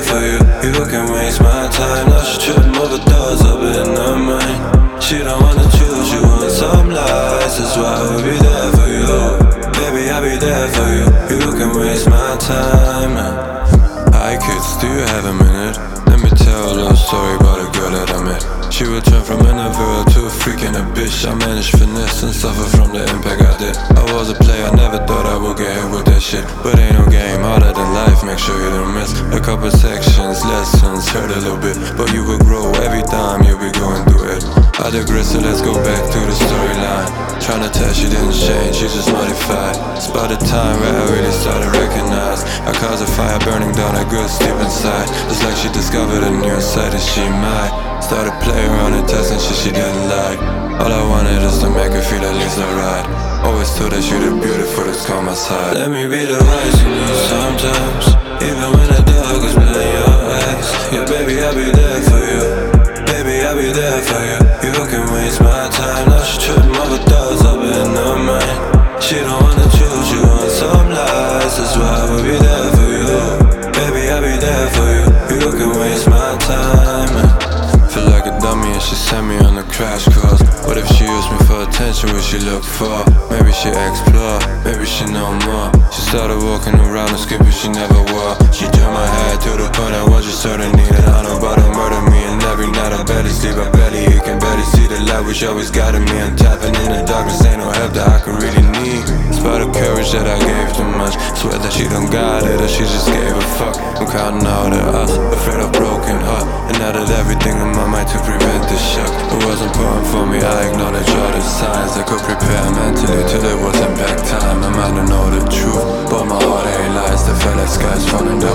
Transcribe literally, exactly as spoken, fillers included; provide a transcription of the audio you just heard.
for you. You can waste my time. Now she tripping over thoughts up in her mind. She don't wanna choose you on some lies. That's why I'll be there for you. Baby, I'll be there for you. You can waste my time. Hi kids, do you have a minute? Let me tell a little story about a girl that I met. She would turn from an introvert to a freak and a bitch. I managed finesse and suffer from the impact I did. I was a player, never thought I would get hit with that shit. But ain't no game harder than life, make sure you don't miss a couple sections, lessons, hurt a little bit. But you will grow every time you'll be going through it. I digress, so let's go back to the storyline. Tryna tell she didn't change, she just modified. It's about the time where I really started to recognize I caused a fire burning down a girl deep inside. Just like she discovered a new side that she might. Started playing around and testing shit she didn't like. All I wanted is to make her feel at least alright. Always told her she the beautiful that's come my side. Let me be the voice you need sometimes, even when the dark is in your eyes. Yeah baby, I'll be there for you. Baby, I'll be there for you. You can waste my time. Now she tripping over thoughts up in her mind. She don't wanna choose you on some lies. That's why I will be there for you. Baby, I'll be there for you. You can waste my time. Feel like a dummy and she sent me on a crash course. What if she used me for attention, what she look for? Maybe she explore, maybe she know more. She started walking around and skipping she never wore. She turned my head to the point I was just certain needed. I know about to murder me and every night I barely sleep, I barely eat, can barely see the light which always guided me. I'm tapping in the darkness, ain't no help that I can really need. It's about the courage that I gave too much. Swear that she don't got it or she just gave a fuck. I'm counting out at us, afraid of broken heart. And now that everything in my mind to prevent the shock. It was important for me, I acknowledge all the signs. I could prepare mentally till it was impact time. I might not know the truth, but my heart ain't lies. The felt like skies falling down.